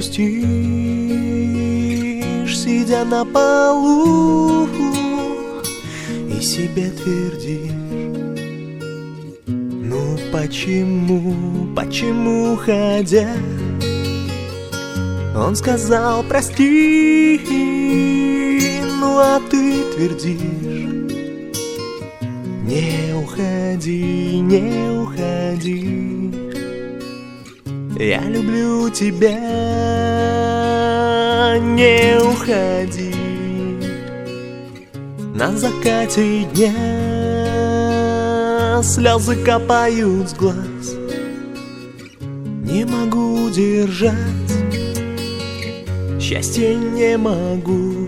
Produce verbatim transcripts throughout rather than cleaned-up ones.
грустишь, сидя на полу, и себе твердишь: ну почему, почему, уходя, он сказал прости, ну а ты твердишь: не уходи, не уходи, я люблю тебя, не уходи. На закате дня слезы капают с глаз, не могу держать, счастье не могу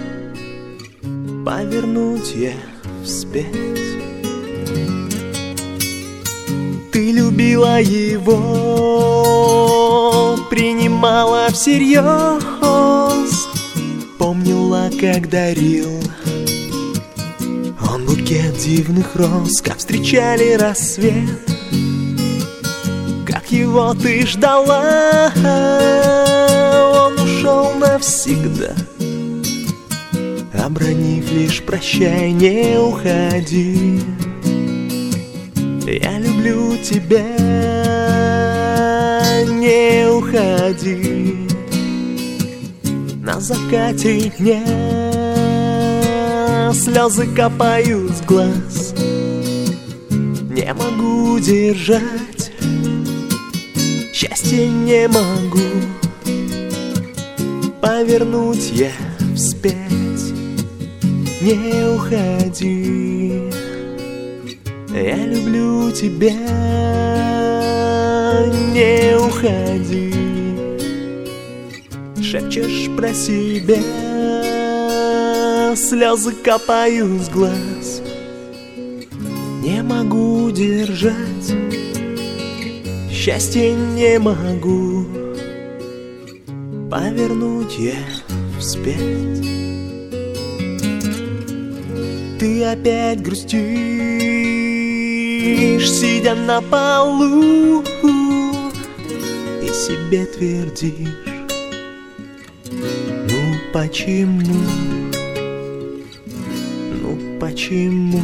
повернуть я вспять. Ты любила его, принимала всерьез, помнила, как дарил он букет дивных роз, как встречали рассвет, как его ты ждала. Он ушел навсегда, обронив лишь прощай, не уходи, я люблю тебя, не уходи. На закате дня слезы капают с глаз, не могу держать, счастье не могу повернуть я вспять, не уходи, я люблю тебя, не уходи. Шепчешь про себя, слезы капают с глаз, не могу держать, счастье не могу повернуть я вспять. Ты опять грустишь, сидя на полу, и себе твердишь: ну почему, ну почему,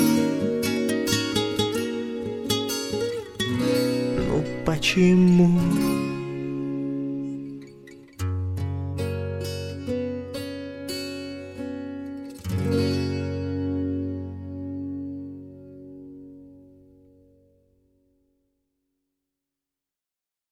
ну почему.